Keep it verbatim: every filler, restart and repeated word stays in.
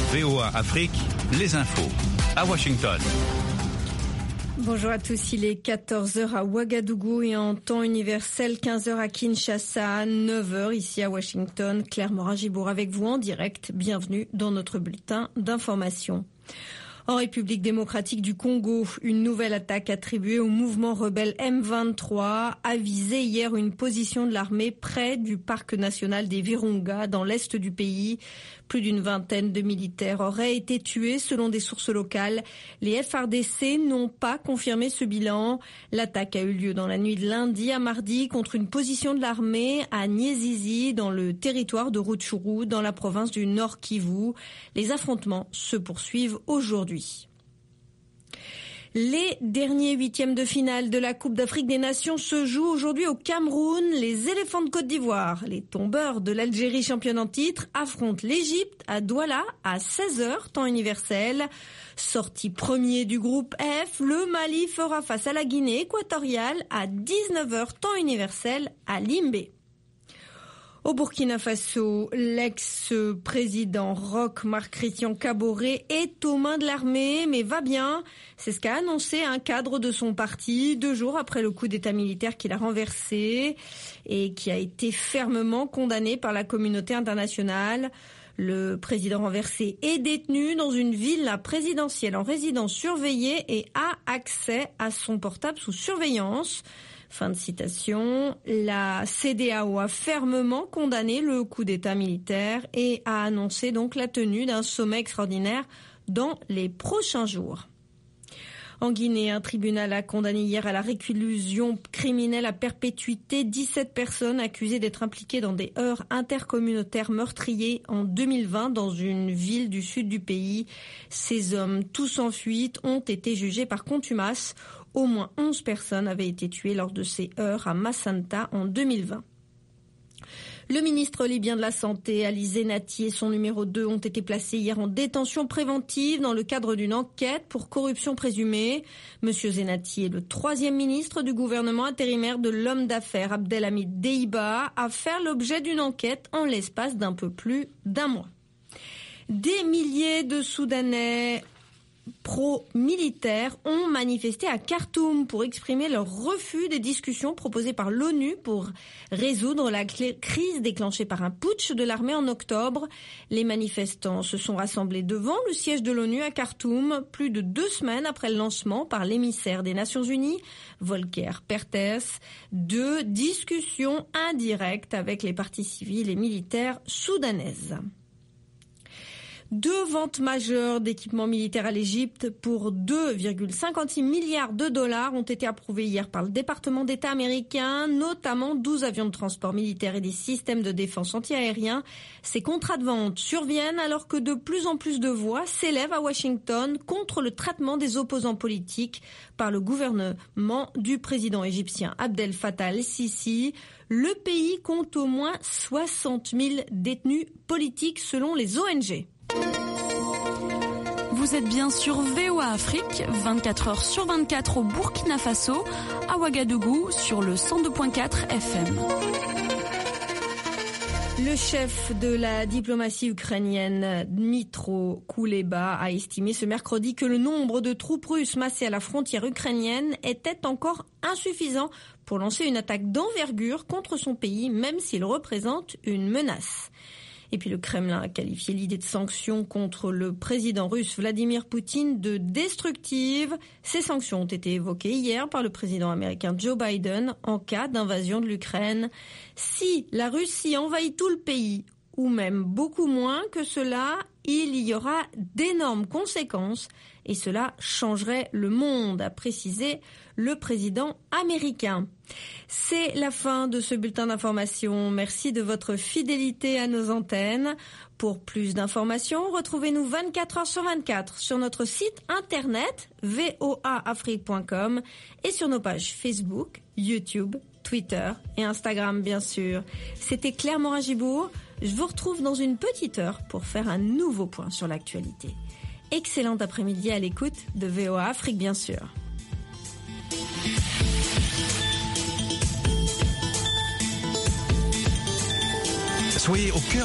V O A Afrique, les infos à Washington. Bonjour à tous, il est quatorze heures à Ouagadougou et en temps universel, quinze heures à Kinshasa, neuf heures ici à Washington. Claire Morin-Gibour avec vous en direct. Bienvenue dans notre bulletin d'information. En République démocratique du Congo, une nouvelle attaque attribuée au mouvement rebelle M vingt-trois a visé hier une position de l'armée près du parc national des Virunga dans l'est du pays. Plus d'une vingtaine de militaires auraient été tués selon des sources locales. Les F R D C n'ont pas confirmé ce bilan. L'attaque a eu lieu dans la nuit de lundi à mardi contre une position de l'armée à Niézizi dans le territoire de Rutshuru dans la province du Nord Kivu. Les affrontements se poursuivent aujourd'hui. Les derniers huitièmes de finale de la Coupe d'Afrique des Nations se jouent aujourd'hui au Cameroun. Les éléphants de Côte d'Ivoire, les tombeurs de l'Algérie championne en titre, affrontent l'Égypte à Douala à seize heures, temps universel. Sorti premier du groupe F, le Mali fera face à la Guinée équatoriale à dix-neuf heures, temps universel à Limbé. Au Burkina Faso, l'ex-président Roch Marc Christian Kaboré est aux mains de l'armée, mais va bien. C'est ce qu'a annoncé un cadre de son parti deux jours après le coup d'état militaire qu'il a renversé et qui a été fermement condamné par la communauté internationale. Le président renversé est détenu dans une villa présidentielle en résidence surveillée et a accès à son portable sous surveillance. Fin de citation. La C D A O a fermement condamné le coup d'état militaire et a annoncé donc la tenue d'un sommet extraordinaire dans les prochains jours. En Guinée, un tribunal a condamné hier à la réclusion criminelle à perpétuité dix-sept personnes accusées d'être impliquées dans des heurts intercommunautaires meurtriers en deux mille vingt dans une ville du sud du pays. Ces hommes, tous en fuite, ont été jugés par contumace. Au moins onze personnes avaient été tuées lors de ces heurts à Massanta en deux mille vingt. Le ministre libyen de la Santé, Ali Zenati, et son numéro deux ont été placés hier en détention préventive dans le cadre d'une enquête pour corruption présumée. Monsieur Zenati est le troisième ministre du gouvernement intérimaire de l'homme d'affaires Abdelhamid Deiba à faire l'objet d'une enquête en l'espace d'un peu plus d'un mois. Des milliers de Soudanais pro-militaires ont manifesté à Khartoum pour exprimer leur refus des discussions proposées par l'ONU pour résoudre la crise déclenchée par un putsch de l'armée en octobre. Les manifestants se sont rassemblés devant le siège de l'ONU à Khartoum plus de deux semaines après le lancement par l'émissaire des Nations Unies, Volker Perthes, de discussions indirectes avec les parties civiles et militaires soudanaises. Deux ventes majeures d'équipements militaires à l'Égypte pour deux virgule cinquante-six milliards de dollars ont été approuvées hier par le département d'État américain, notamment douze avions de transport militaire et des systèmes de défense antiaériens. Ces contrats de vente surviennent alors que de plus en plus de voix s'élèvent à Washington contre le traitement des opposants politiques par le gouvernement du président égyptien Abdel Fattah el-Sisi. Le pays compte au moins soixante mille détenus politiques selon les O N G. Vous êtes bien sur V O A Afrique, vingt-quatre heures sur vingt-quatre au Burkina Faso, à Ouagadougou sur le cent deux virgule quatre F M. Le chef de la diplomatie ukrainienne, Dmytro Kuleba, a estimé ce mercredi que le nombre de troupes russes massées à la frontière ukrainienne était encore insuffisant pour lancer une attaque d'envergure contre son pays, même s'il représente une menace. Et puis le Kremlin a qualifié l'idée de sanctions contre le président russe Vladimir Poutine de destructive. Ces sanctions ont été évoquées hier par le président américain Joe Biden en cas d'invasion de l'Ukraine. Si la Russie envahit tout le pays, ou même beaucoup moins que cela, il y aura d'énormes conséquences et cela changerait le monde, a précisé le président américain. C'est la fin de ce bulletin d'information. Merci de votre fidélité à nos antennes. Pour plus d'informations, retrouvez-nous vingt-quatre heures sur vingt-quatre sur notre site internet v o a afrique point com et sur nos pages Facebook, YouTube, Twitter et Instagram bien sûr. C'était Claire Morin-Gibour. Je vous retrouve dans une petite heure pour faire un nouveau point sur l'actualité. Excellent après-midi à l'écoute de V O A Afrique bien sûr. Soyez au cœur